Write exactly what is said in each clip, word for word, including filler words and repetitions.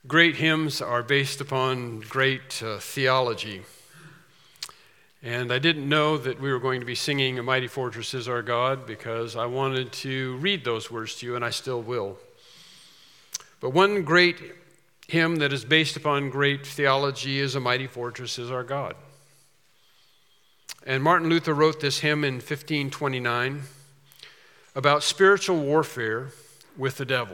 Great hymns are based upon great uh, theology. And I didn't know that we were going to be singing A Mighty Fortress Is Our God because I wanted to read those words to you, and I still will. But one great hymn that is based upon great theology is A Mighty Fortress Is Our God. And Martin Luther wrote this hymn in fifteen twenty-nine about spiritual warfare with the devil.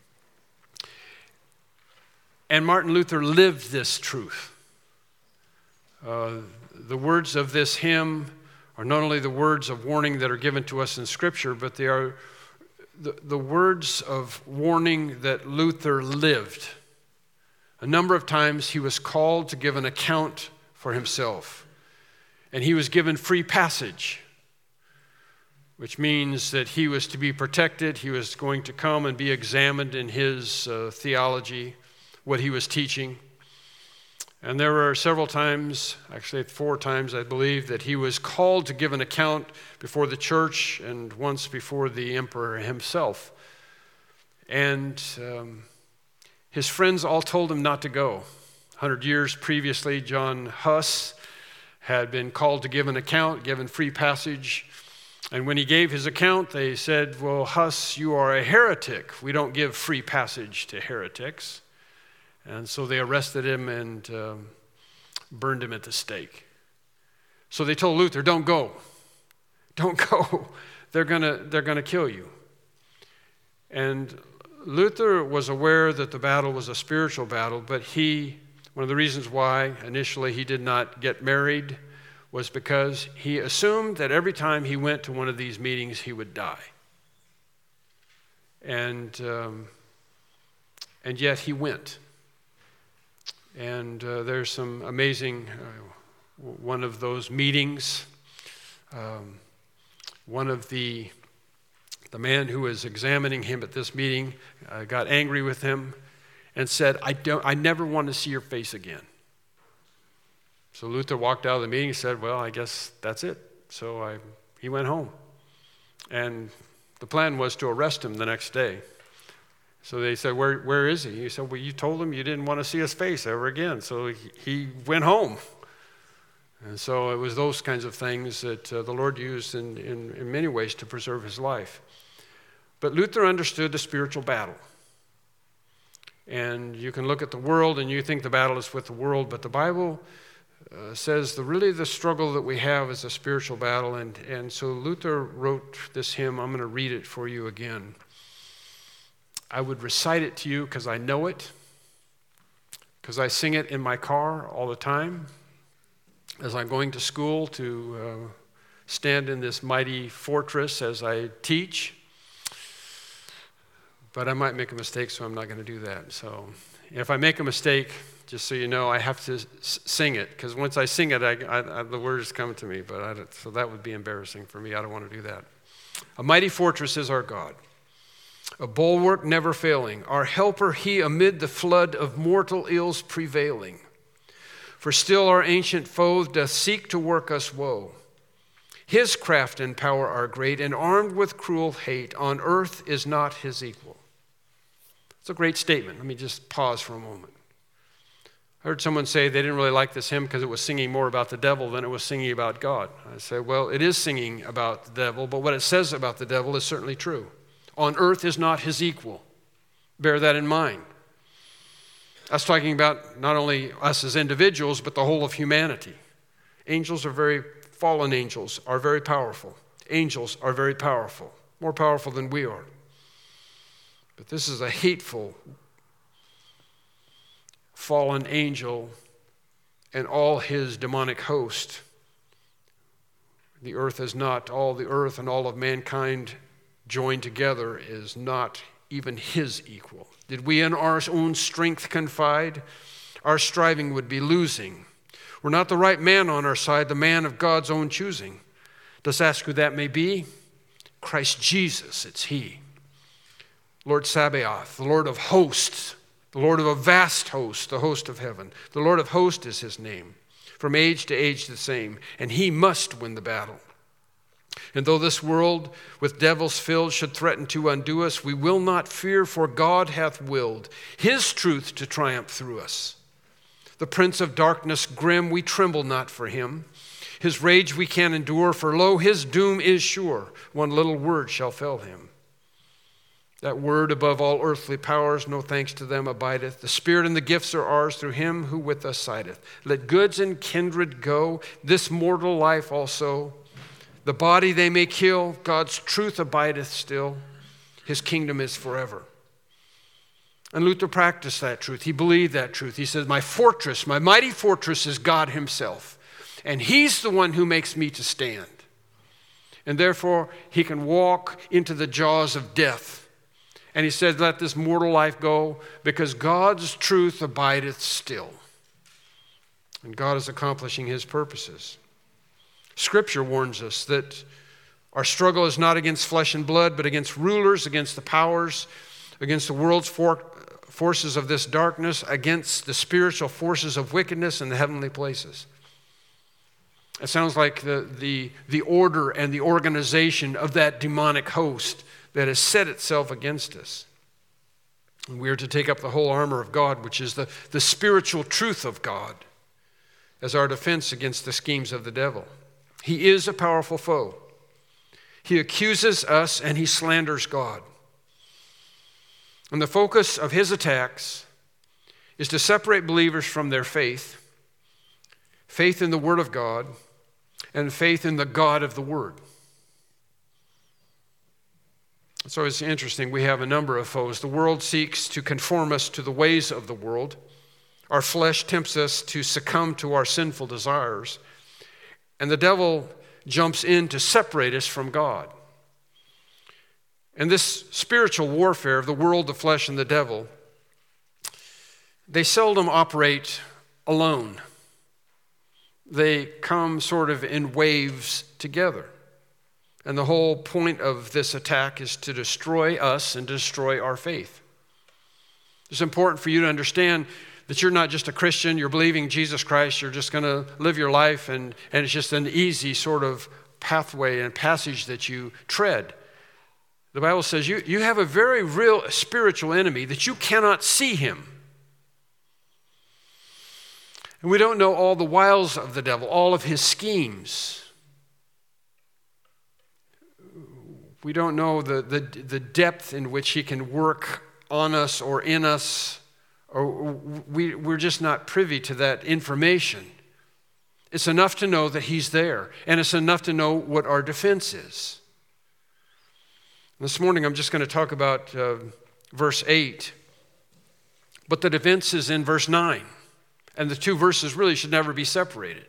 And Martin Luther lived this truth. Uh, the words of this hymn are not only the words of warning that are given to us in Scripture, but they are the, the words of warning that Luther lived. A number of times he was called to give an account for himself, and he was given free passage, which means that he was to be protected. He was going to come and be examined in his uh, theology, what he was teaching. And there were several times, actually four times I believe, that he was called to give an account before the church and once before the emperor himself. And um, his friends all told him not to go. A hundred years previously, John Huss had been called to give an account, given free passage. And when he gave his account, they said, well, Huss, you are a heretic. We don't give free passage to heretics. And so they arrested him and um, burned him at the stake. So they told Luther, don't go. Don't go. They're gonna, they're gonna kill you. And Luther was aware that the battle was a spiritual battle, but he, one of the reasons why initially he did not get married was because he assumed that every time he went to one of these meetings, he would die. And, um, and yet he went. And uh, there's some amazing, uh, one of those meetings, um, one of the, the man who was examining him at this meeting uh, got angry with him and said, I don't, I never want to see your face again. So Luther walked out of the meeting and said, well, I guess that's it. So I, he went home. And the plan was to arrest him the next day. So they said, where, where is he? He said, well, you told him you didn't want to see his face ever again. So he, he went home. And so it was those kinds of things that uh, the Lord used in, in, in many ways to preserve his life. But Luther understood the spiritual battle. And you can look at the world and you think the battle is with the world, but the Bible uh, says the really the struggle that we have is a spiritual battle. And, and so Luther wrote this hymn. I'm going to read it for you again. I would recite it to you because I know it, because I sing it in my car all the time as I'm going to school to uh, stand in this mighty fortress as I teach. But I might make a mistake, so I'm not going to do that. So if I make a mistake, just so you know, I have to s- sing it, because once I sing it, I, I, I, the words come to me. But I don't, so that would be embarrassing for me. I don't want to do that. A mighty fortress is our God, a bulwark never failing, our helper he amid the flood of mortal ills prevailing. For still our ancient foe doth seek to work us woe. His craft and power are great, and armed with cruel hate, on earth is not his equal. It's a great statement. Let me just pause for a moment. I heard someone say they didn't really like this hymn because it was singing more about the devil than it was singing about God. I say, well, it is singing about the devil, but what it says about the devil is certainly true. On earth is not his equal. Bear that in mind. That's talking about not only us as individuals, but the whole of humanity. Angels are very, fallen angels are very powerful. Angels are very powerful, more powerful than we are. But this is a hateful, fallen angel and all his demonic host. The earth is not, all the earth and all of mankind joined together is not even his equal. Did we in our own strength confide, our striving would be losing. We're not the right man on our side, the man of God's own choosing. Let's ask who that may be. Christ Jesus, it's he. Lord Sabaoth, the Lord of hosts, the Lord of a vast host, the host of heaven. The Lord of hosts is his name, from age to age the same, and he must win the battle. And though this world with devils filled should threaten to undo us, we will not fear, for God hath willed his truth to triumph through us. The prince of darkness grim, we tremble not for him. His rage we can endure, for lo, his doom is sure. One little word shall fell him. That word above all earthly powers, no thanks to them abideth. The Spirit and the gifts are ours through him who with us sideth. Let goods and kindred go, this mortal life also. The body they may kill, God's truth abideth still. His kingdom is forever. And Luther practiced that truth. He believed that truth. He says, my fortress, my mighty fortress is God himself. And he's the one who makes me to stand. And therefore, he can walk into the jaws of death. And he said, let this mortal life go, because God's truth abideth still. And God is accomplishing his purposes. Scripture warns us that our struggle is not against flesh and blood, but against rulers, against the powers, against the world's for- forces of this darkness, against the spiritual forces of wickedness in the heavenly places. It sounds like the, the, the order and the organization of that demonic host that has set itself against us. And we are to take up the whole armor of God, which is the, the spiritual truth of God, as our defense against the schemes of the devil. He is a powerful foe. He accuses us and he slanders God. And the focus of his attacks is to separate believers from their faith, faith in the Word of God, and faith in the God of the Word. So it's interesting, we have a number of foes. The world seeks to conform us to the ways of the world. Our flesh tempts us to succumb to our sinful desires. And the devil jumps in to separate us from God. And this spiritual warfare of the world, the flesh, and the devil, they seldom operate alone. They come sort of in waves together. And the whole point of this attack is to destroy us and destroy our faith. It's important for you to understand that you're not just a Christian, you're believing Jesus Christ, you're just going to live your life, and, and it's just an easy sort of pathway and passage that you tread. The Bible says you, you have a very real spiritual enemy that you cannot see him. And we don't know all the wiles of the devil, all of his schemes. We don't know the, the, the depth in which he can work on us or in us. Or we, we're just not privy to that information. It's enough to know that he's there, and it's enough to know what our defense is. This morning I'm just going to talk about uh, verse eight, but the defense is in verse nine, and the two verses really should never be separated.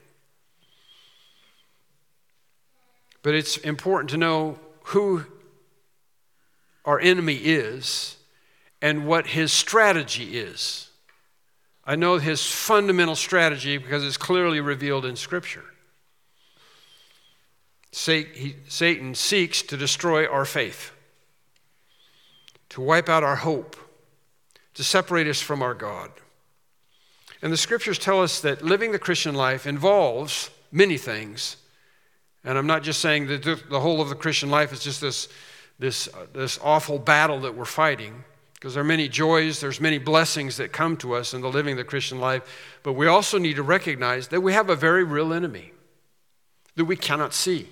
But it's important to know who our enemy is and what his strategy is. I know his fundamental strategy because it's clearly revealed in Scripture. Satan seeks to destroy our faith, to wipe out our hope, to separate us from our God. And the Scriptures tell us that living the Christian life involves many things. And I'm not just saying that the whole of the Christian life is just this, this, uh, this awful battle that we're fighting. Because there are many joys, there's many blessings that come to us in the living the Christian life. But we also need to recognize that we have a very real enemy that we cannot see.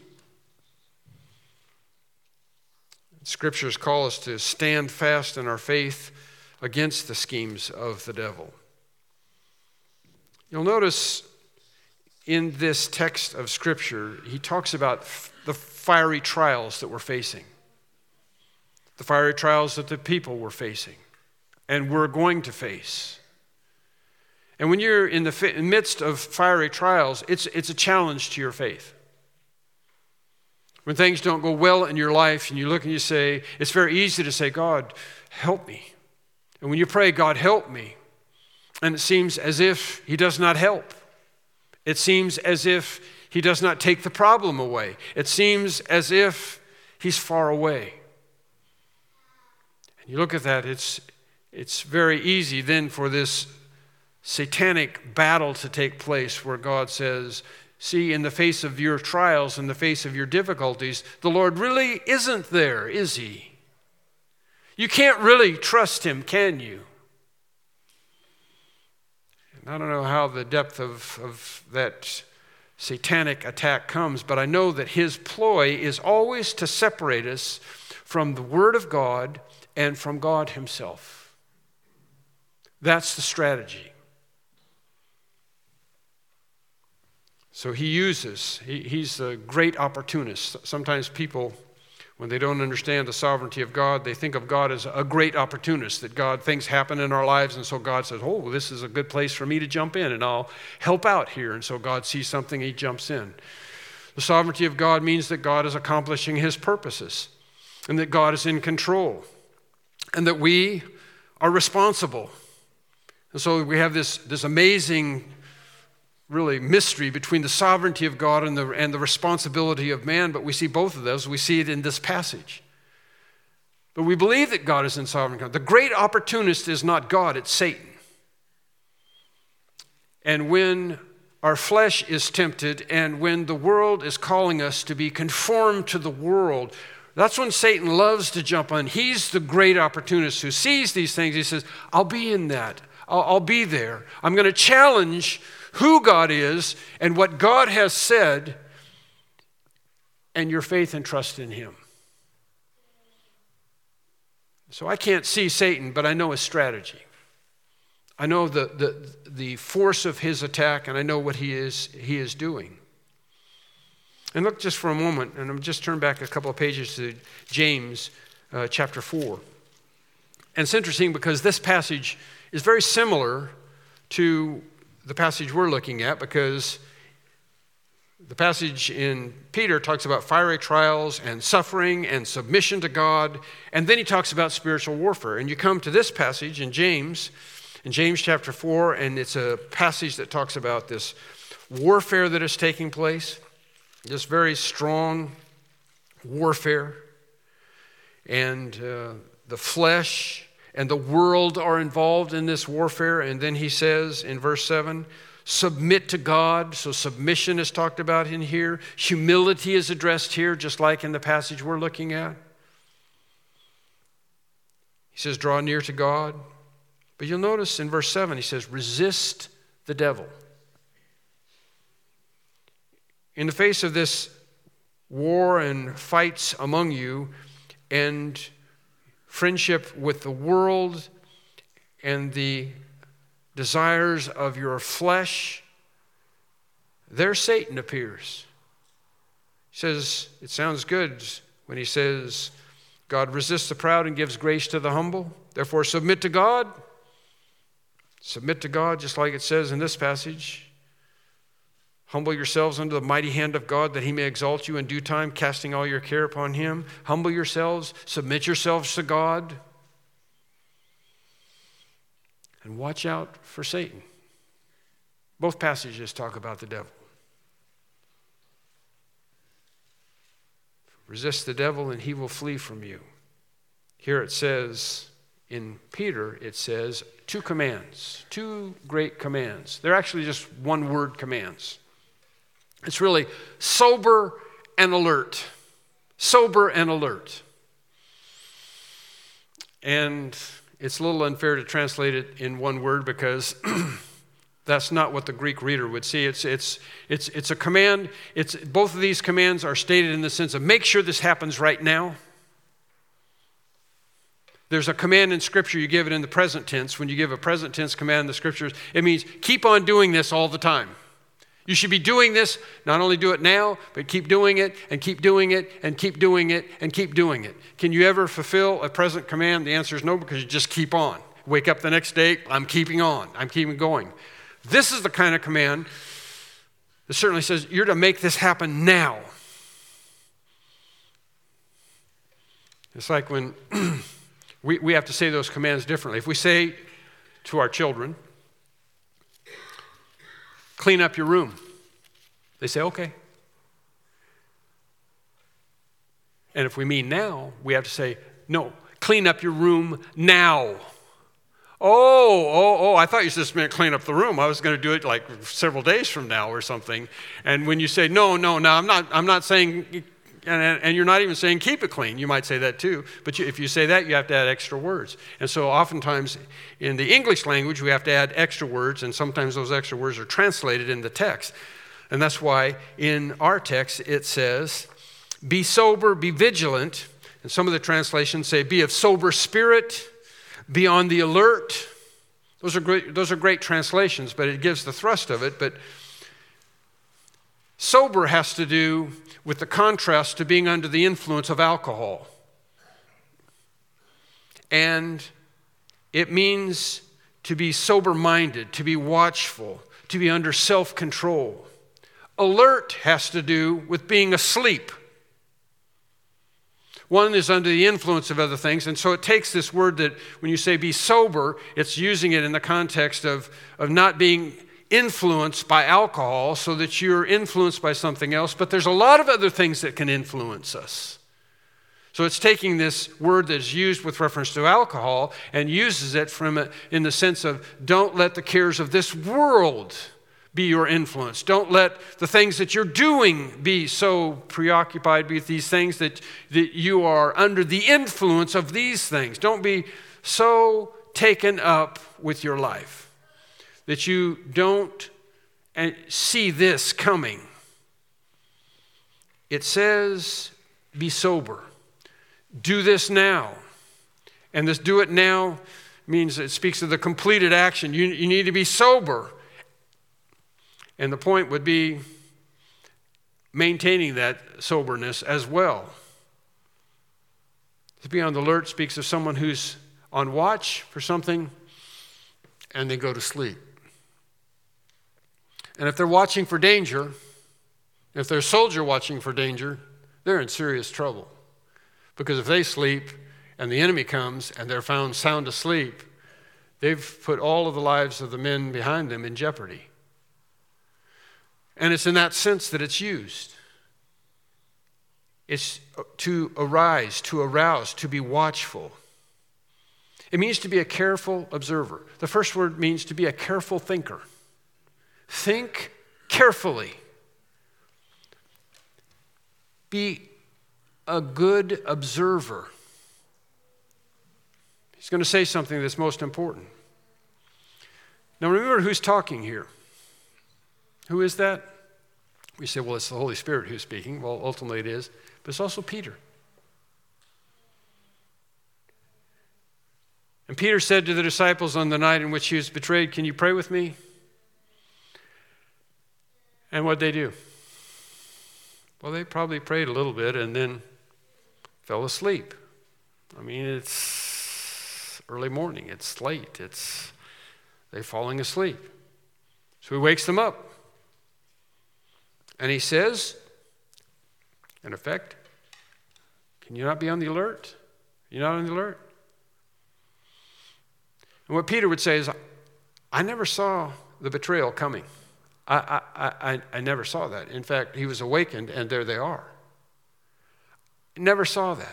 Scriptures call us to stand fast in our faith against the schemes of the devil. You'll notice in this text of Scripture, he talks about the fiery trials that we're facing. The fiery trials that the people were facing and we're going to face. And when you're in the midst of fiery trials, it's, it's a challenge to your faith. When things don't go well in your life and you look and you say, it's very easy to say, God, help me. And when you pray, God, help me, and it seems as if he does not help. It seems as if he does not take the problem away. It seems as if he's far away. You look at that, it's, it's very easy then for this satanic battle to take place where God says, see, in the face of your trials, in the face of your difficulties, the Lord really isn't there, is he? You can't really trust him, can you? And I don't know how the depth of, of that satanic attack comes, but I know that his ploy is always to separate us from the Word of God and from God himself. That's the strategy. So he uses, he, he's a great opportunist. Sometimes people, when they don't understand the sovereignty of God, they think of God as a great opportunist, that God, things happen in our lives, and so God says, oh, well, this is a good place for me to jump in, and I'll help out here. And so God sees something, he jumps in. The sovereignty of God means that God is accomplishing his purposes, and that God is in control, and that we are responsible. And so we have this, this amazing really mystery between the sovereignty of God and the, and the responsibility of man, but we see both of those. We see it in this passage. But we believe that God is in sovereign control. The great opportunist is not God, it's Satan. And when our flesh is tempted and when the world is calling us to be conformed to the world, that's when Satan loves to jump on. He's the great opportunist who sees these things. He says, I'll be in that. I'll, I'll be there. I'm going to challenge who God is and what God has said, and your faith and trust in him. So I can't see Satan, but I know his strategy. I know the, the, the force of his attack, and I know what he is, he is doing. And look just for a moment, and I'm just turn back a couple of pages to James uh, chapter four. And it's interesting because this passage is very similar to the passage we're looking at, because the passage in Peter talks about fiery trials and suffering and submission to God, and then he talks about spiritual warfare. And you come to this passage in James, in James chapter four, and it's a passage that talks about this warfare that is taking place, this very strong warfare, and uh, the flesh and the world are involved in this warfare. And then he says in verse seven, submit to God. So submission is talked about in here. Humility is addressed here, just like in the passage we're looking at. He says, draw near to God. But you'll notice in verse seven, he says, resist the devil. In the face of this war and fights among you, and friendship with the world and the desires of your flesh, there Satan appears. He says, it sounds good when he says, God resists the proud and gives grace to the humble. Therefore, submit to God. Submit to God, just like it says in this passage. Humble yourselves under the mighty hand of God, that he may exalt you in due time, casting all your care upon him. Humble yourselves, submit yourselves to God, and watch out for Satan. Both passages talk about the devil. Resist the devil and he will flee from you. Here it says, in Peter, it says two commands, two great commands. They're actually just one word commands. It's really sober and alert. Sober and alert. And it's a little unfair to translate it in one word, because that's not what the Greek reader would see. It's, it's, it's, it's a command. It's, both of these commands are stated in the sense of make sure this happens right now. There's a command in Scripture, you give it in the present tense. When you give a present tense command in the Scriptures, it means keep on doing this all the time. You should be doing this, not only do it now, but keep doing it and keep doing it and keep doing it and keep doing it. Can you ever fulfill a present command? The answer is no, because you just keep on. Wake up the next day, I'm keeping on. I'm keeping going. This is the kind of command that certainly says you're to make this happen now. It's like when we, we have to say those commands differently. If we say to our children, clean up your room, they say, okay. And if we mean now, we have to say, no, clean up your room now. Oh, oh, oh, I thought you just meant clean up the room. I was going to do it like several days from now or something. And when you say, no, no, no, I'm not, I'm not saying, and, and you're not even saying keep it clean. You might say that too. But you, if you say that, you have to add extra words. And so oftentimes in the English language, we have to add extra words, and sometimes those extra words are translated in the text. And that's why in our text it says, be sober, be vigilant. And some of the translations say, be of sober spirit, be on the alert. Those are great, those are great translations, but it gives the thrust of it. But sober has to do with the contrast to being under the influence of alcohol. And it means to be sober-minded, to be watchful, to be under self-control. Alert has to do with being asleep. One is under the influence of other things, and so it takes this word that when you say be sober, it's using it in the context of, of not being influenced by alcohol so that you're influenced by something else, but there's a lot of other things that can influence us. So it's taking this word that's used with reference to alcohol and uses it from a, in the sense of don't let the cares of this world be your influence. Don't let the things that you're doing be so preoccupied with these things that, that you are under the influence of these things. Don't be so taken up with your life that you don't see this coming. It says, be sober. Do this now. And this do it now means it speaks of the completed action. You, you need to be sober. And the point would be maintaining that soberness as well. To be on the alert speaks of someone who's on watch for something and they go to sleep. And if they're watching for danger, if they're a soldier watching for danger, they're in serious trouble. Because if they sleep and the enemy comes and they're found sound asleep, they've put all of the lives of the men behind them in jeopardy. And it's in that sense that it's used. It's to arise, to arouse, to be watchful. It means to be a careful observer. The first word means to be a careful thinker. Think carefully. Be a good observer. He's going to say something that's most important. Now remember who's talking here. Who is that? We say, well, it's the Holy Spirit who's speaking. Well, ultimately it is. But it's also Peter. And Peter said to the disciples on the night in which he was betrayed, can you pray with me? And what'd they do? Well, they probably prayed a little bit and then fell asleep. I mean, it's early morning. It's late. It's they're falling asleep. So he wakes them up. And he says, in effect, can you not be on the alert? You're not on the alert? And what Peter would say is, I never saw the betrayal coming. I, I, I, I never saw that. In fact, he was awakened, and there they are. Never saw that.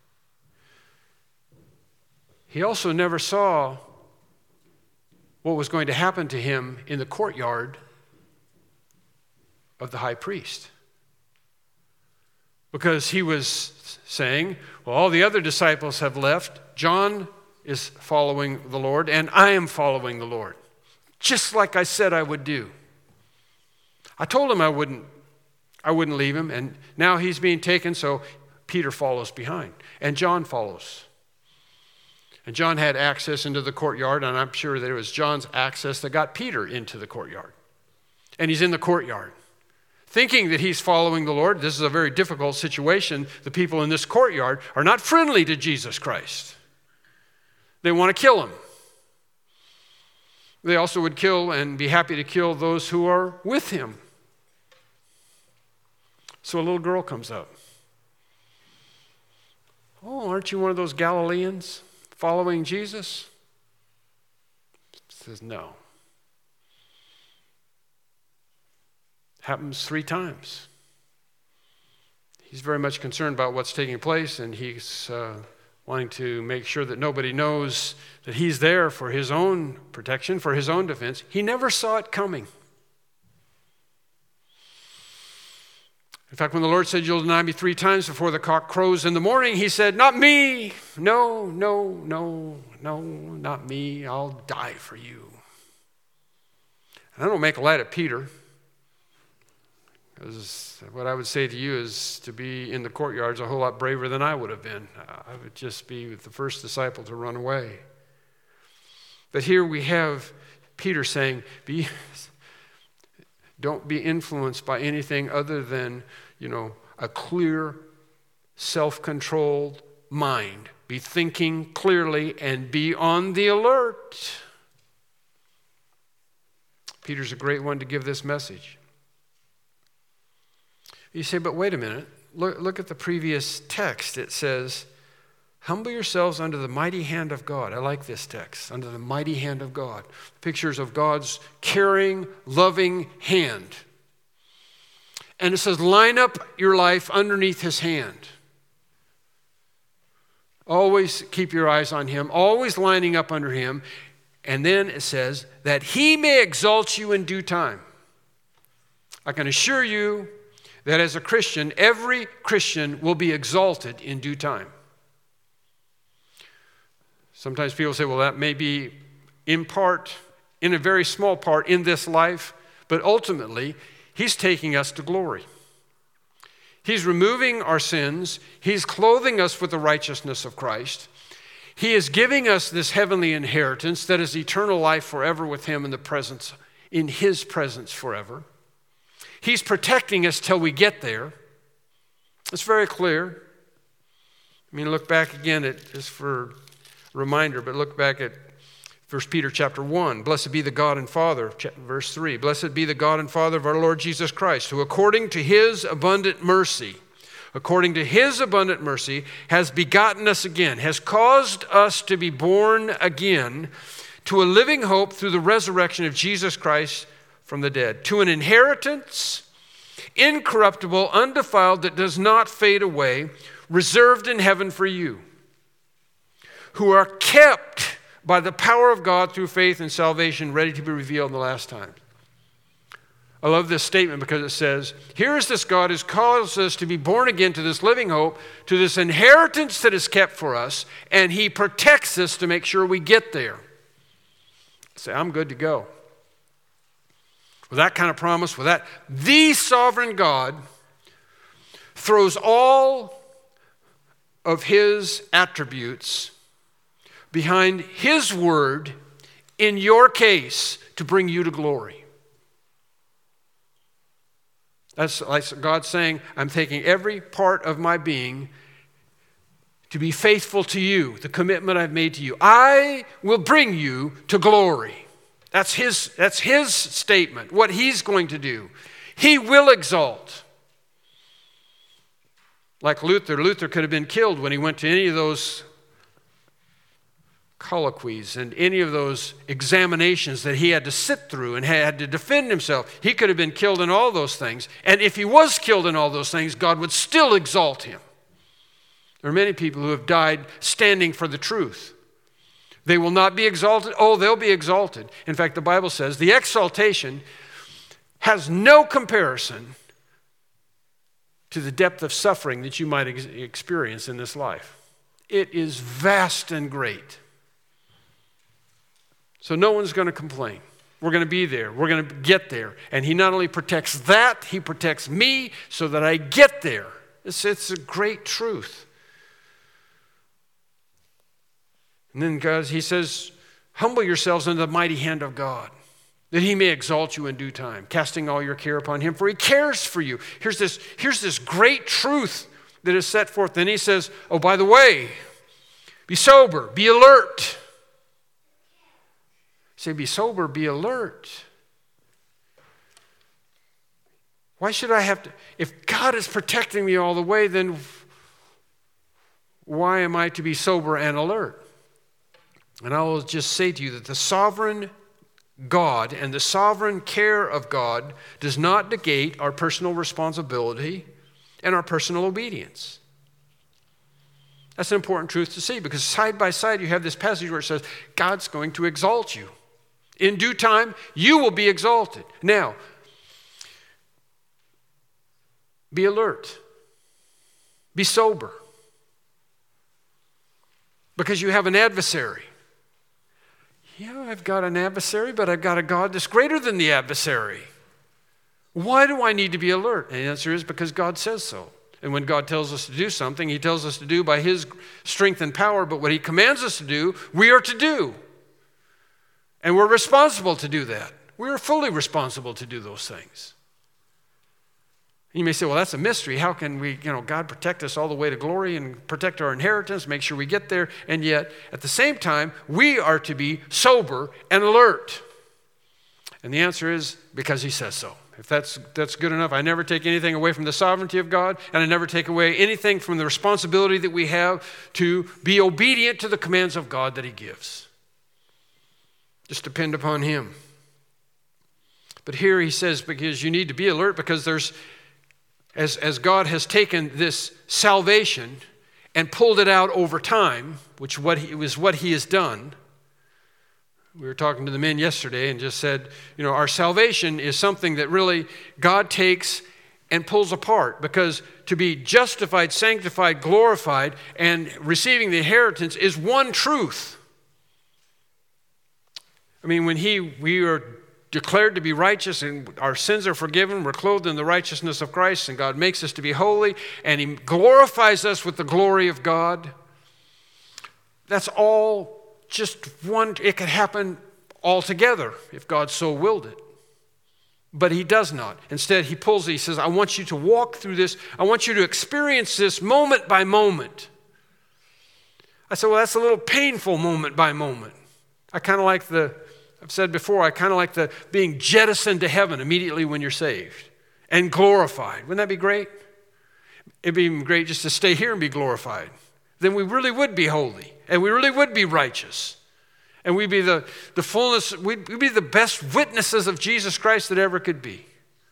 He also never saw what was going to happen to him in the courtyard of the high priest. Because he was saying, well, all the other disciples have left. John is following the Lord, and I am following the Lord. Just like I said I would do. I told him I wouldn't, I wouldn't leave him, and now he's being taken, so Peter follows behind, and John follows. And John had access into the courtyard, and I'm sure that it was John's access that got Peter into the courtyard. And he's in the courtyard, thinking that he's following the Lord. This is a very difficult situation. The people in this courtyard are not friendly to Jesus Christ. They want to kill him. They also would kill and be happy to kill those who are with him. So a little girl comes up. Oh, aren't you one of those Galileans following Jesus? Says no. Happens three times. He's very much concerned about what's taking place, and he's uh, wanting to make sure that nobody knows that he's there for his own protection, for his own defense. He never saw it coming. In fact, when the Lord said, you'll deny me three times before the cock crows in the morning, he said, not me. No, no, no, no, not me. I'll die for you. And I don't make light of Peter, because what I would say to you is to be in the courtyard is a whole lot braver than I would have been. I would just be the first disciple to run away. But here we have Peter saying, be, don't be influenced by anything other than, you know, a clear, self-controlled mind. Be thinking clearly and be on the alert. Peter's a great one to give this message. You say, but wait a minute. Look, look at the previous text. It says, humble yourselves under the mighty hand of God. I like this text, under the mighty hand of God. Pictures of God's caring, loving hand. And it says, line up your life underneath his hand. Always keep your eyes on him, always lining up under him. And then it says, that he may exalt you in due time. I can assure you that as a Christian, every Christian will be exalted in due time. Sometimes people say, well, that may be in part, in a very small part in this life, but ultimately, he's taking us to glory. He's removing our sins. He's clothing us with the righteousness of Christ. He is giving us this heavenly inheritance that is eternal life forever with him in the presence, in his presence forever. He's protecting us till we get there. It's very clear. I mean, look back again at, just for a reminder, but look back at First Peter chapter one. Blessed be the God and Father, verse three. Blessed be the God and Father of our Lord Jesus Christ, who according to his abundant mercy, according to his abundant mercy, has begotten us again, has caused us to be born again to a living hope through the resurrection of Jesus Christ from the dead, to an inheritance incorruptible, undefiled, that does not fade away, reserved in heaven for you, who are kept by the power of God through faith and salvation, ready to be revealed in the last time. I love this statement because it says, here is this God who calls us to be born again to this living hope, to this inheritance that is kept for us, and he protects us to make sure we get there. Say, I'm good to go. With that kind of promise, with that, the sovereign God throws all of his attributes behind his word in your case to bring you to glory. That's like God saying, I'm taking every part of my being to be faithful to you, the commitment I've made to you. I will bring you to glory. That's his, that's his statement, what he's going to do. He will exalt. Like Luther, Luther could have been killed when he went to any of those colloquies and any of those examinations that he had to sit through and had to defend himself. He could have been killed in all those things. And if he was killed in all those things, God would still exalt him. There are many people who have died standing for the truth. They will not be exalted. Oh, they'll be exalted. In fact, the Bible says the exaltation has no comparison to the depth of suffering that you might ex- experience in this life. It is vast and great. So no one's going to complain. We're going to be there. We're going to get there. And he not only protects that, he protects me so that I get there. It's, it's a great truth. And then God, he says, humble yourselves under the mighty hand of God, that he may exalt you in due time, casting all your care upon him, for he cares for you. Here's this, here's this great truth that is set forth. Then he says, oh, by the way, be sober, be alert. Say, be sober, be alert. Why should I have to? If God is protecting me all the way, then why am I to be sober and alert? And I will just say to you that the sovereign God and the sovereign care of God does not negate our personal responsibility and our personal obedience. That's an important truth to see, because side by side you have this passage where it says, God's going to exalt you. In due time, you will be exalted. Now, be alert. Be sober. Because you have an adversary. Yeah, I've got an adversary, but I've got a God that's greater than the adversary. Why do I need to be alert? And the answer is because God says so. And when God tells us to do something, he tells us to do by his strength and power, but what he commands us to do, we are to do. And we're responsible to do that. We're fully responsible to do those things. You may say, well, that's a mystery. How can we, you know, God protect us all the way to glory and protect our inheritance, make sure we get there? And yet, at the same time, we are to be sober and alert. And the answer is because he says so. If that's that's good enough, I never take anything away from the sovereignty of God, and I never take away anything from the responsibility that we have to be obedient to the commands of God that he gives. Just depend upon him. But here he says, because you need to be alert, because there's, as, as God has taken this salvation and pulled it out over time, which what he, was what he has done. We were talking to the men yesterday and just said, you know, our salvation is something that really God takes and pulls apart, because to be justified, sanctified, glorified, and receiving the inheritance is one truth. I mean, when he, we are declared to be righteous and our sins are forgiven, we're clothed in the righteousness of Christ, and God makes us to be holy, and he glorifies us with the glory of God. That's all just one, it could happen all together if God so willed it. But he does not. Instead, he pulls it. He says, I want you to walk through this. I want you to experience this moment by moment. I said, well, that's a little painful moment by moment. I kind of like the, I've said before, I kind of like the being jettisoned to heaven immediately when you're saved and glorified. Wouldn't that be great? It'd be even great just to stay here and be glorified. Then we really would be holy, and we really would be righteous. And we'd be the, the fullness, we'd, we'd be the best witnesses of Jesus Christ that ever could be.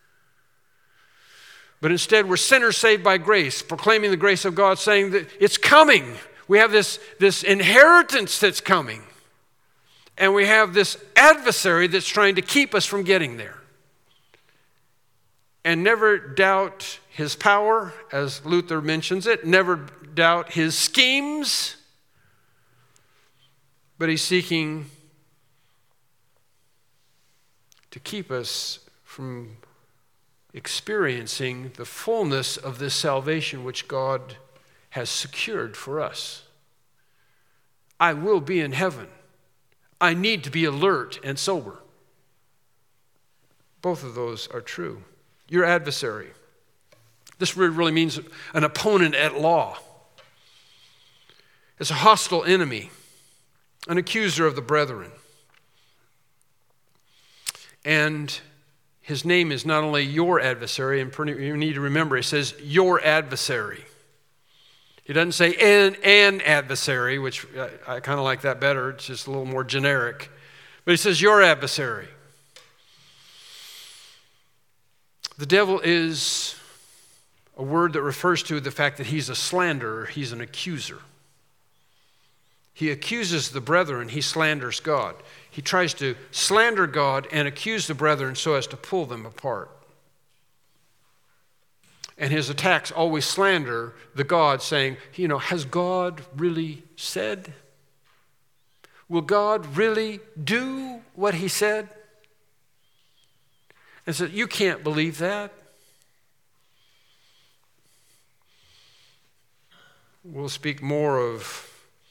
But instead, we're sinners saved by grace, proclaiming the grace of God, saying that it's coming. We have this, this inheritance that's coming. And we have this adversary that's trying to keep us from getting there. And never doubt his power, as Luther mentions it. Never doubt his schemes. But he's seeking to keep us from experiencing the fullness of this salvation which God has secured for us. I will be in heaven. I need to be alert and sober. Both of those are true. Your adversary. This word really means an opponent at law. It's a hostile enemy, an accuser of the brethren. And his name is not only your adversary, and you need to remember, it says your adversary. He doesn't say an, an adversary, which I, I kind of like that better. It's just a little more generic. But he says your adversary. The devil is a word that refers to the fact that he's a slanderer, he's an accuser. He accuses the brethren, he slanders God. He tries to slander God and accuse the brethren so as to pull them apart. And his attacks always slander the God, saying, you know, has God really said? Will God really do what he said? And so you can't believe that. We'll speak more of,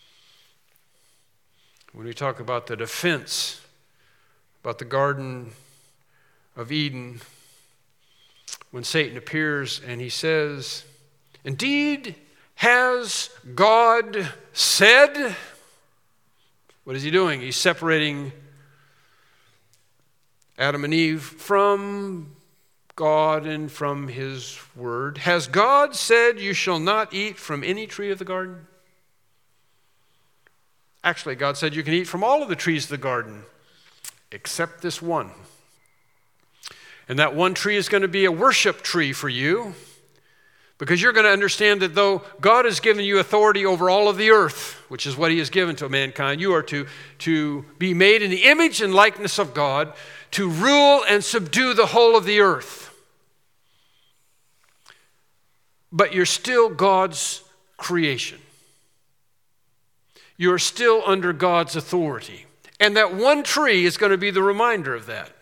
when we talk about the defense, about the Garden of Eden, when Satan appears and he says, indeed, has God said? What is he doing? He's separating Adam and Eve from God and from his word. Has God said you shall not eat from any tree of the garden? Actually, God said you can eat from all of the trees of the garden, except this one. And that one tree is going to be a worship tree for you, Because you're going to understand that though God has given you authority over all of the earth, which is what he has given to mankind, you are to, to be made in the image and likeness of God, to rule and subdue the whole of the earth. But you're still God's creation. You're still under God's authority. And that one tree is going to be the reminder of that.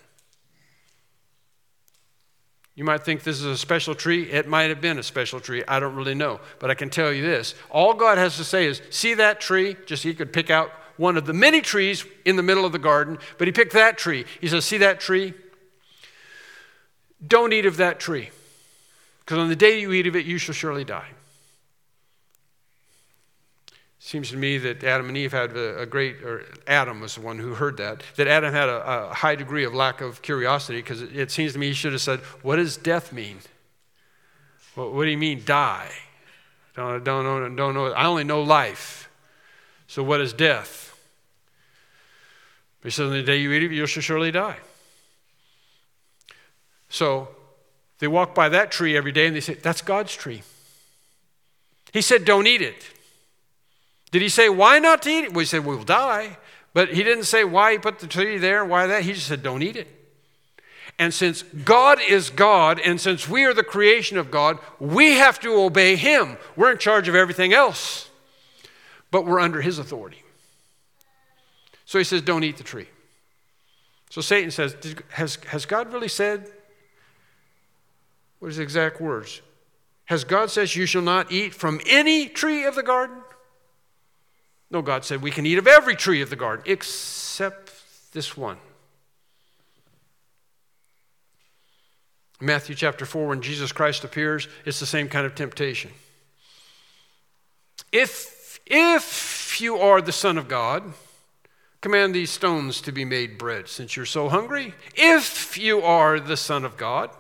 You might think this is a special tree. It might have been a special tree. I don't really know. But I can tell you this. All God has to say is, see that tree? Just he could pick out one of the many trees in the middle of the garden, but he picked that tree. He says, see that tree? Don't eat of that tree, because on the day you eat of it, you shall surely die. Seems to me that Adam and Eve had a, a great, or Adam was the one who heard that, that Adam had a, a high degree of lack of curiosity, because it, it seems to me he should have said, what does death mean? What, what do you mean die? Don't, don't, know, don't know. I only know life. So what is death? He said, on the day you eat it, you shall surely die. So they walk by that tree every day and they say, that's God's tree. He said, don't eat it. Did he say, why not to eat it? Well, he said, we'll die. But he didn't say why he put the tree there, why that. He just said, don't eat it. And since God is God, and since we are the creation of God, we have to obey him. We're in charge of everything else. But we're under his authority. So he says, don't eat the tree. So Satan says, has, has God really said, what is the exact words? Has God said you shall not eat from any tree of the garden? No, God said we can eat of every tree of the garden except this one. In Matthew chapter four, when Jesus Christ appears, it's the same kind of temptation. If, if you are the Son of God, command these stones to be made bread, since you're so hungry. If you are the Son of God,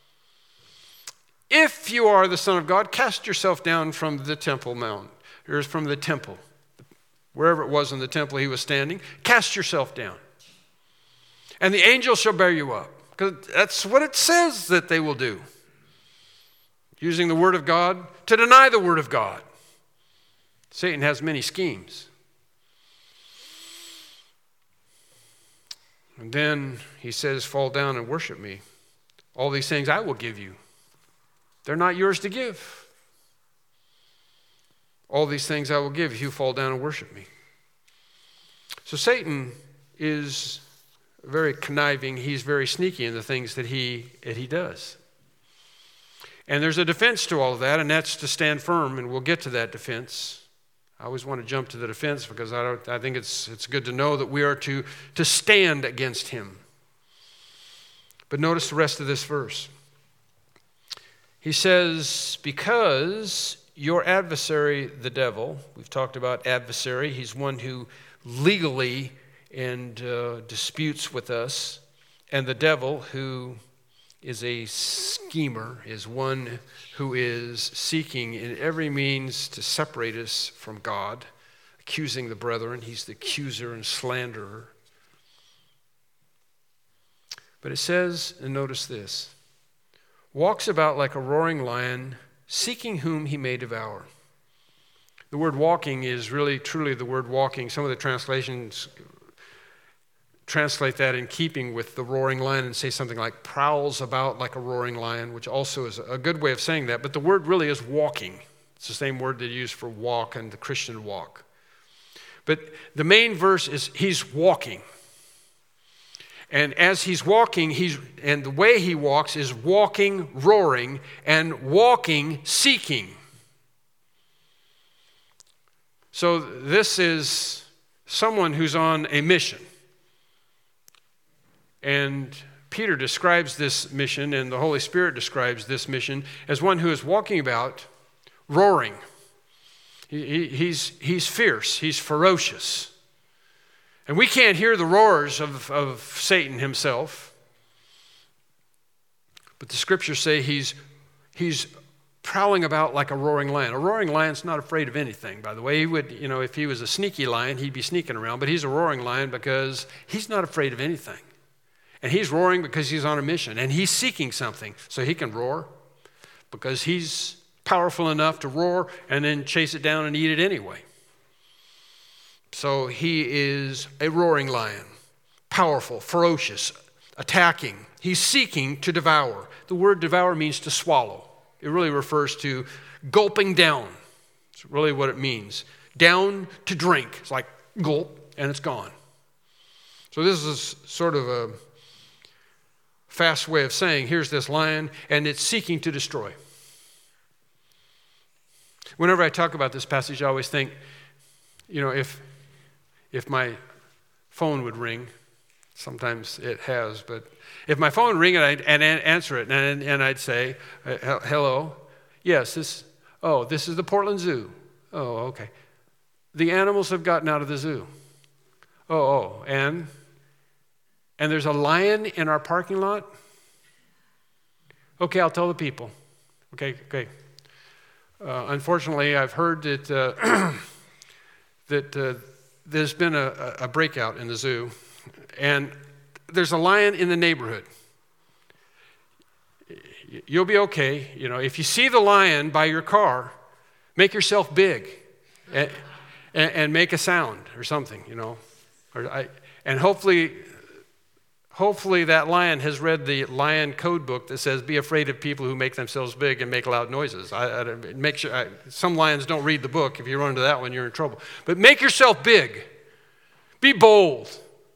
if you are the Son of God, cast yourself down from the temple mount, or from the temple, wherever it was in the temple he was standing, cast yourself down. And the angel shall bear you up. Because that's what it says that they will do. Using the word of God to deny the word of God. Satan has many schemes. And then he says, fall down and worship me. All these things I will give you. They're not yours to give. All these things I will give if you fall down and worship me. So Satan is very conniving. He's very sneaky in the things that he, that he does. And there's a defense to all of that, and that's to stand firm, and we'll get to that defense. I always want to jump to the defense because I, don't, I think it's, it's good to know that we are to, to stand against him. But notice the rest of this verse. He says, because your adversary, the devil, we've talked about adversary, he's one who legally and uh, disputes with us, and the devil, who is a schemer, is one who is seeking in every means to separate us from God, accusing the brethren. He's the accuser and slanderer. But it says, and notice this, walks about like a roaring lion, seeking whom he may devour. The word walking is really, truly the word walking. Some of the translations translate that in keeping with the roaring lion and say something like prowls about like a roaring lion, which also is a good way of saying that. But the word really is walking. It's the same word they use for walk and the Christian walk. But the main verse is he's walking. And as he's walking, he's and the way he walks is walking, roaring, and walking, seeking. So this is someone who's on a mission. And Peter describes this mission, and the Holy Spirit describes this mission as one who is walking about, roaring. He, he, he's, he's fierce. He's ferocious. And we can't hear the roars of, of Satan himself. But the scriptures say he's, he's prowling about like a roaring lion. A roaring lion's not afraid of anything, by the way. He would, you know, if he was a sneaky lion, he'd be sneaking around. But he's a roaring lion because he's not afraid of anything. And he's roaring because he's on a mission. And he's seeking something. So he can roar because he's powerful enough to roar and then chase it down and eat it anyway. So he is a roaring lion, powerful, ferocious, attacking. He's seeking to devour. The word devour means to swallow. It really refers to gulping down. It's really what it means. Down to drink. It's like gulp and it's gone. So this is sort of a fast way of saying, here's this lion and it's seeking to destroy. Whenever I talk about this passage, I always think, you know, if if my phone would ring, sometimes it has, but if my phone would ring and I'd and answer it, and, and I'd say, hello, yes, this, oh, this is the Portland Zoo. Oh, okay. The animals have gotten out of the zoo. Oh, oh, and, and there's a lion in our parking lot? Okay, I'll tell the people. Okay, okay. Uh, unfortunately, I've heard that uh, that uh, there's been a, a breakout in the zoo, and there's a lion in the neighborhood. You'll be okay. You know, if you see the lion by your car, make yourself big, and, and make a sound or something. You know, or I, and hopefully. Hopefully that lion has read the lion code book that says, be afraid of people who make themselves big and make loud noises. I, I, make sure I, some lions don't read the book. If you run into that one, you're in trouble. But make yourself big. Be bold.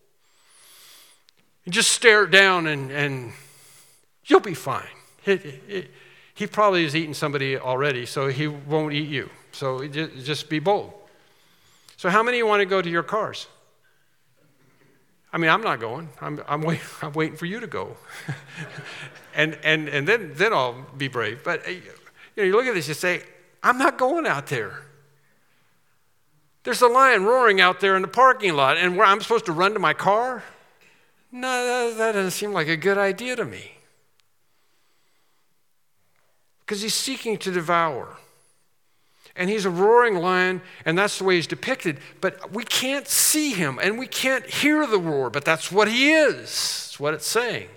And just stare it down and, and you'll be fine. It, it, he probably has eaten somebody already, so he won't eat you. So just, just be bold. So how many of you want to go to your cars? I mean, I'm not going. I'm, I'm, wait, I'm waiting for you to go. and and and then, then I'll be brave. But you know, you look at this, you say, I'm not going out there. There's a lion roaring out there in the parking lot, and where I'm supposed to run to my car? No, that, that doesn't seem like a good idea to me. Because he's seeking to devour. And he's a roaring lion, and that's the way he's depicted. But we can't see him, and we can't hear the roar, but that's what he is. That's what it's saying.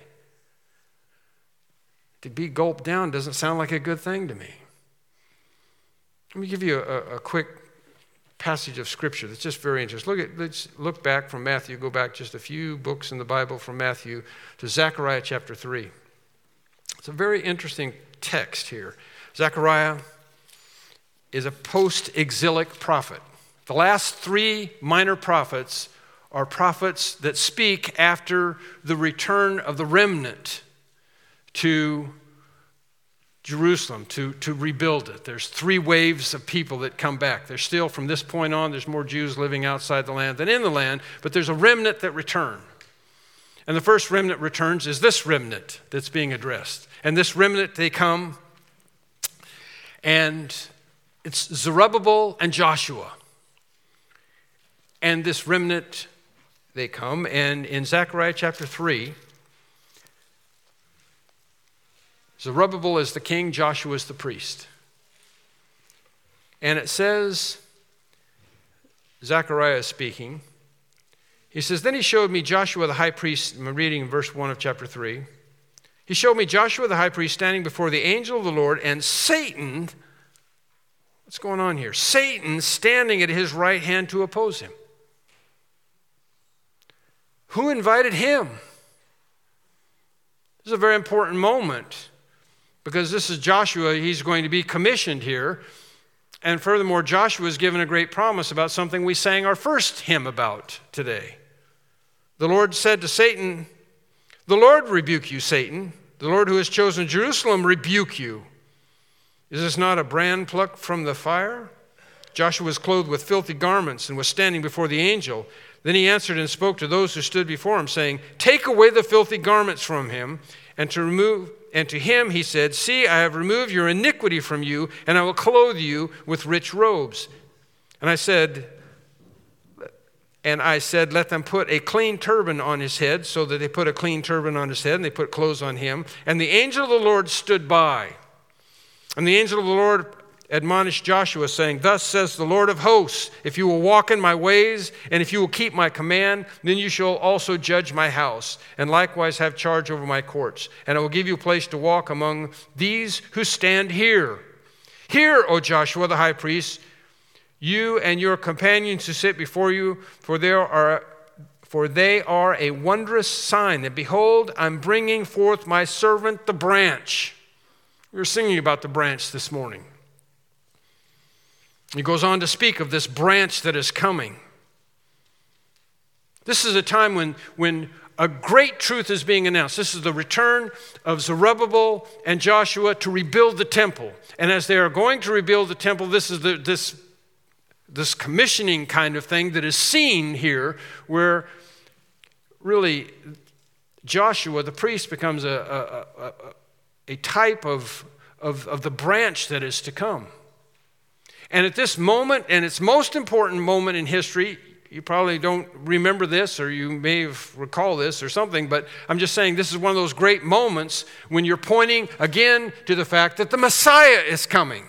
To be gulped down doesn't sound like a good thing to me. Let me give you a, a quick passage of Scripture that's just very interesting. Look at, let's look back from Matthew, go back just a few books in the Bible from Matthew to Zechariah chapter three. It's a very interesting text here. Zechariah is a post-exilic prophet. The last three minor prophets are prophets that speak after the return of the remnant to Jerusalem, to, to rebuild it. There's three waves of people that come back. There's still, from this point on, there's more Jews living outside the land than in the land, but there's a remnant that return. And the first remnant returns is this remnant that's being addressed. And this remnant, they come, and it's Zerubbabel and Joshua. And this remnant, they come, and in Zechariah chapter three, Zerubbabel is the king, Joshua is the priest. And it says, Zechariah is speaking, he says, then he showed me Joshua the high priest, I'm reading in verse one of chapter three. He showed me Joshua the high priest standing before the angel of the Lord, and Satan, what's going on here? Satan standing at his right hand to oppose him. Who invited him? This is a very important moment because this is Joshua. He's going to be commissioned here. And furthermore, Joshua is given a great promise about something we sang our first hymn about today. The Lord said to Satan, the Lord rebuke you, Satan. The Lord who has chosen Jerusalem rebuke you. Is this not a brand plucked from the fire? Joshua was clothed with filthy garments and was standing before the angel. Then he answered and spoke to those who stood before him, saying, take away the filthy garments from him. And to remove, and to him he said, see, I have removed your iniquity from you, and I will clothe you with rich robes. And I said, and I said, let them put a clean turban on his head. So that they put a clean turban on his head, and they put clothes on him. And the angel of the Lord stood by. And the angel of the Lord admonished Joshua, saying, thus says the Lord of hosts, if you will walk in my ways, and if you will keep my command, then you shall also judge my house, and likewise have charge over my courts. And I will give you a place to walk among these who stand here. Hear, O Joshua the high priest, you and your companions who sit before you, for there are for they are a wondrous sign. And behold, I'm bringing forth my servant the branch. We were singing about the branch this morning. He goes on to speak of this branch that is coming. This is a time when, when a great truth is being announced. This is the return of Zerubbabel and Joshua to rebuild the temple. And as they are going to rebuild the temple, this is the, this, this commissioning kind of thing that is seen here, where really Joshua, the priest, becomes a, a, a, a type of, of, of the branch that is to come. And at this moment, and its most important moment in history, you probably don't remember this, or you may have recall this or something, but I'm just saying this is one of those great moments when you're pointing again to the fact that the Messiah is coming.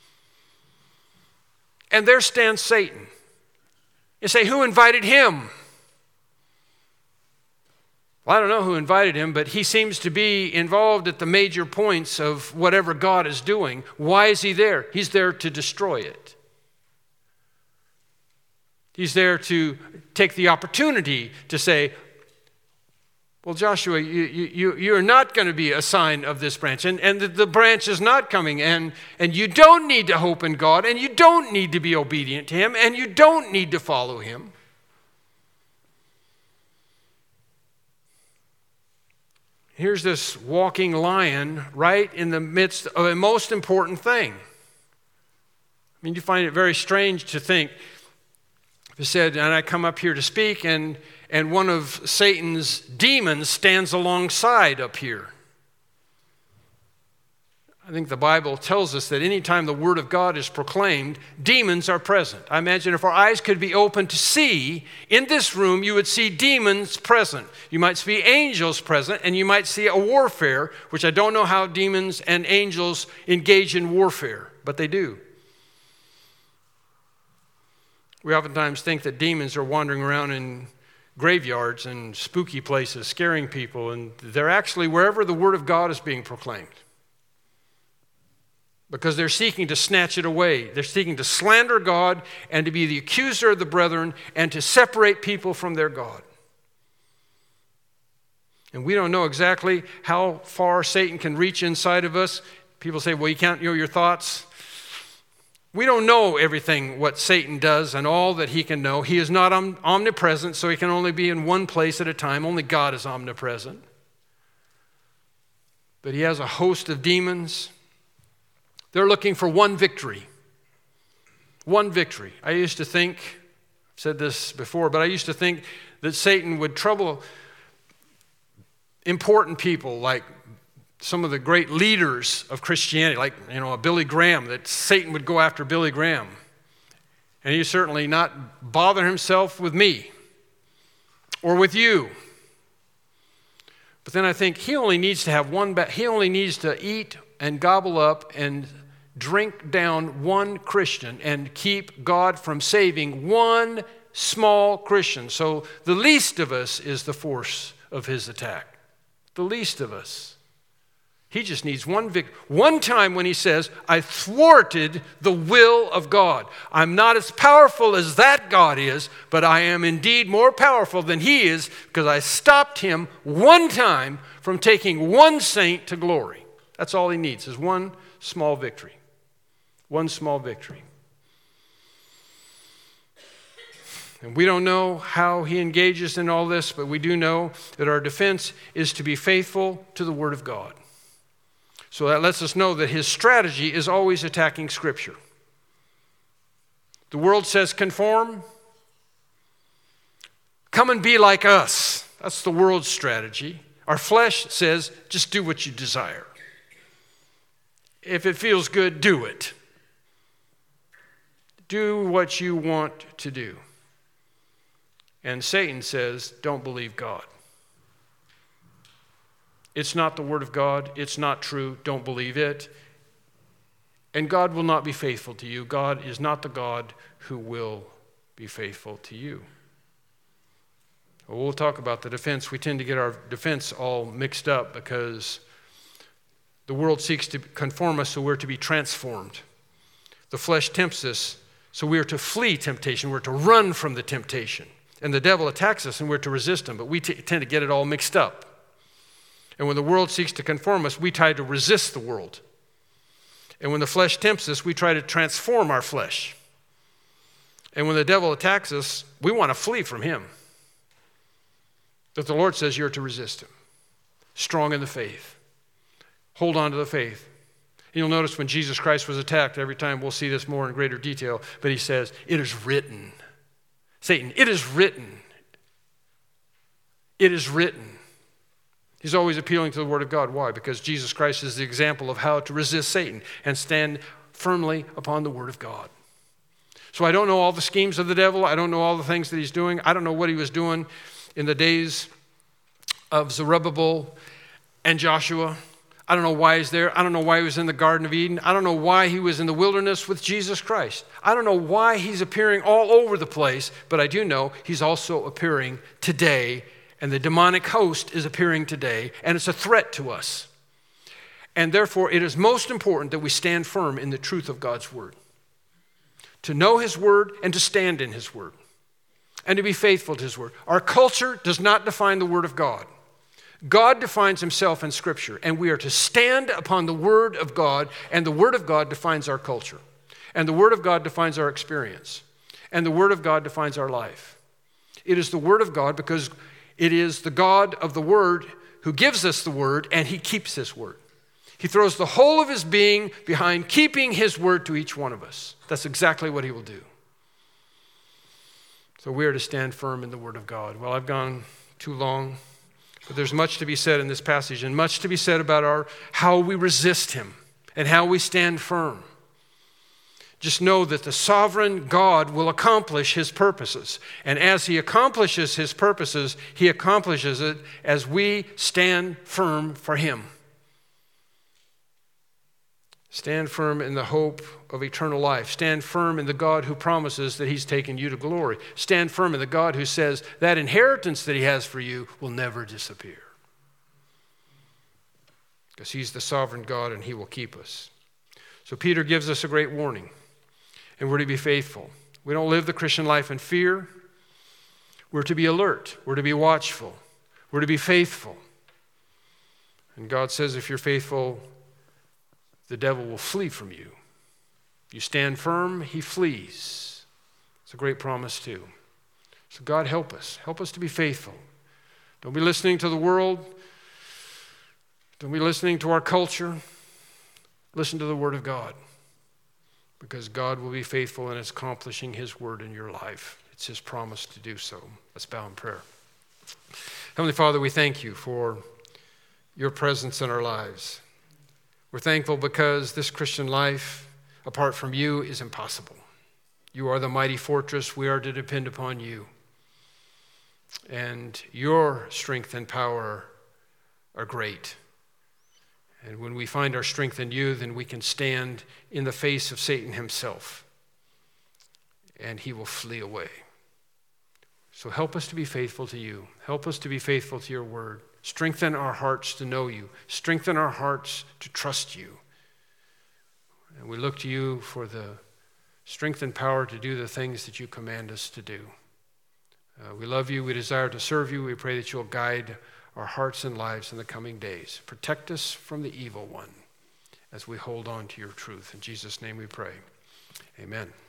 And there stands Satan. You say, who invited him? Well, I don't know who invited him, but he seems to be involved at the major points of whatever God is doing. Why is he there? He's there to destroy it. He's there to take the opportunity to say, well, Joshua, you, you, you're not going to be a sign of this branch, and, and the, the branch is not coming, and, and you don't need to hope in God, and you don't need to be obedient to him, and you don't need to follow him. Here's this walking lion right in the midst of a most important thing. I mean, you find it very strange to think, he said, and I come up here to speak, and, and one of Satan's demons stands alongside up here. I think the Bible tells us that anytime the Word of God is proclaimed, demons are present. I imagine if our eyes could be open to see, in this room you would see demons present. You might see angels present, and you might see a warfare, which I don't know how demons and angels engage in warfare, but they do. We oftentimes think that demons are wandering around in graveyards and spooky places, scaring people, and they're actually wherever the Word of God is being proclaimed. Because they're seeking to snatch it away. They're seeking to slander God and to be the accuser of the brethren and to separate people from their God. And we don't know exactly how far Satan can reach inside of us. People say, well, you can't know your thoughts. We don't know everything what Satan does and all that he can know. He is not om- omnipresent, so he can only be in one place at a time. Only God is omnipresent. But he has a host of demons. They're looking for one victory. One victory. I used to think, I've said this before, but I used to think that Satan would trouble important people like some of the great leaders of Christianity, like, you know, a Billy Graham, that Satan would go after Billy Graham. And he certainly not bother himself with me or with you. But then I think he only needs to have one, ba- he only needs to eat and gobble up and drink down one Christian and keep God from saving one small Christian. So the least of us is the force of his attack. The least of us. He just needs one vic- one time when he says, I thwarted the will of God. I'm not as powerful as that God is, but I am indeed more powerful than he is because I stopped him one time from taking one saint to glory. That's all he needs, is one small victory. One small victory. And we don't know how he engages in all this, but we do know that our defense is to be faithful to the Word of God. So that lets us know that his strategy is always attacking Scripture. The world says conform. Come and be like us. That's the world's strategy. Our flesh says just do what you desire. If it feels good, do it. Do what you want to do. And Satan says, don't believe God. It's not the Word of God. It's not true. Don't believe it. And God will not be faithful to you. God is not the God who will be faithful to you. Well, we'll talk about the defense. We tend to get our defense all mixed up because the world seeks to conform us, so we're to be transformed. the flesh tempts us, so we are to flee temptation. We're to run from the temptation. And the devil attacks us, and we're to resist him. But we t- tend to get it all mixed up. And when the world seeks to conform us, we try to resist the world. And when the flesh tempts us, we try to transform our flesh. And when the devil attacks us, we want to flee from him. But the Lord says you're to resist him. Strong in the faith. Hold on to the faith. And you'll notice when Jesus Christ was attacked, every time we'll see this more in greater detail, but he says, it is written. Satan, it is written. It is written. He's always appealing to the Word of God. Why? Because Jesus Christ is the example of how to resist Satan and stand firmly upon the Word of God. So I don't know all the schemes of the devil. I don't know all the things that he's doing. I don't know what he was doing in the days of Zerubbabel and Joshua. I don't know why he's there. I don't know why he was in the Garden of Eden. I don't know why he was in the wilderness with Jesus Christ. I don't know why he's appearing all over the place, but I do know he's also appearing today, and the demonic host is appearing today, and it's a threat to us. And therefore, it is most important that we stand firm in the truth of God's word. To know his word and to stand in his word. And to be faithful to his word. Our culture does not define the word of God. God defines himself in Scripture, and we are to stand upon the Word of God, and the Word of God defines our culture, and the Word of God defines our experience, and the Word of God defines our life. It is the Word of God because it is the God of the Word who gives us the Word, and he keeps his Word. He throws the whole of his being behind keeping his Word to each one of us. That's exactly what he will do. So we are to stand firm in the Word of God. Well, I've gone too long. But there's much to be said in this passage, and much to be said about our how we resist him and how we stand firm. Just know that the sovereign God will accomplish his purposes. And as he accomplishes his purposes, he accomplishes it as we stand firm for him. Stand firm in the hope of eternal life. Stand firm in the God who promises that he's taken you to glory. Stand firm in the God who says that inheritance that he has for you will never disappear. Because he's the sovereign God and he will keep us. So Peter gives us a great warning. And we're to be faithful. We don't live the Christian life in fear. We're to be alert. We're to be watchful. We're to be faithful. And God says if you're faithful, the devil will flee from you. You stand firm, he flees. It's a great promise too. So God help us. Help us to be faithful. Don't be listening to the world. Don't be listening to our culture. Listen to the Word of God. Because God will be faithful in accomplishing his word in your life. It's his promise to do so. Let's bow in prayer. Heavenly Father, we thank you for your presence in our lives. We're thankful because this Christian life, apart from you, is impossible. You are the mighty fortress. We are to depend upon you. And your strength and power are great. And when we find our strength in you, then we can stand in the face of Satan himself. And he will flee away. So help us to be faithful to you. Help us to be faithful to your word. Strengthen our hearts to know you. Strengthen our hearts to trust you. And we look to you for the strength and power to do the things that you command us to do. Uh, we love you. We desire to serve you. We pray that you'll guide our hearts and lives in the coming days. Protect us from the evil one as we hold on to your truth. In Jesus' name we pray. Amen.